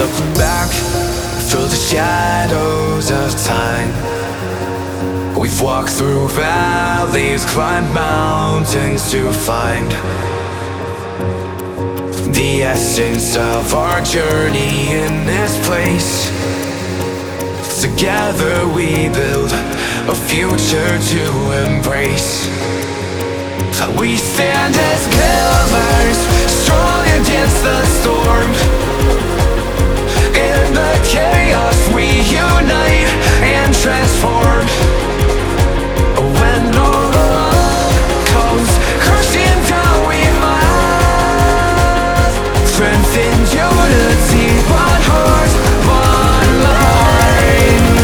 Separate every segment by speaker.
Speaker 1: look back through the shadows of time. We've walked through valleys, climbed mountains to find the essence of our journey in this place. Together we build a future to embrace. We stand as pillars, strong against the storm. In the chaos we unite and transform. When all the love comes crashing down, we must strengthen unity, one heart, one mind.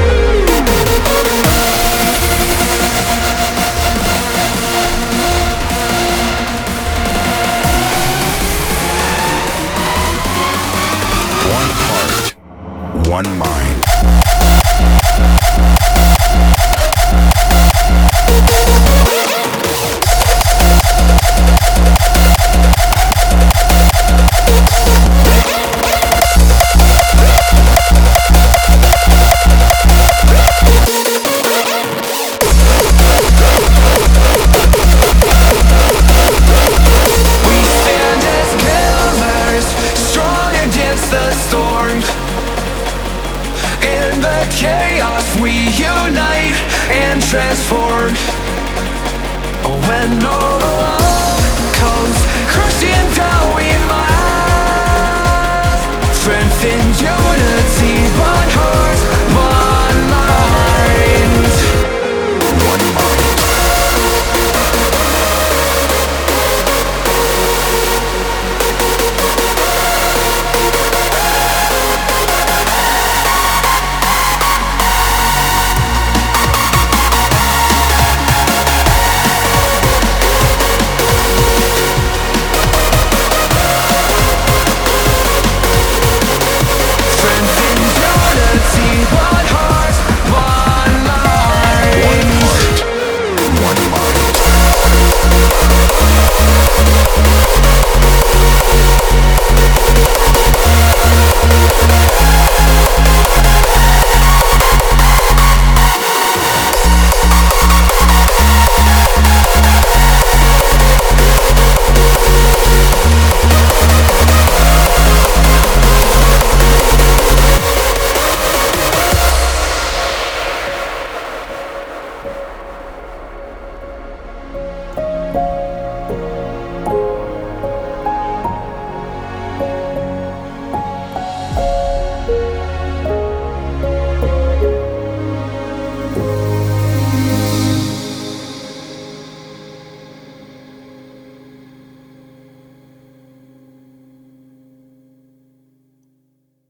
Speaker 2: One heart, one mind.
Speaker 1: Chaos we unite and transform. When all the love comes crashing down, we must strengthen unity.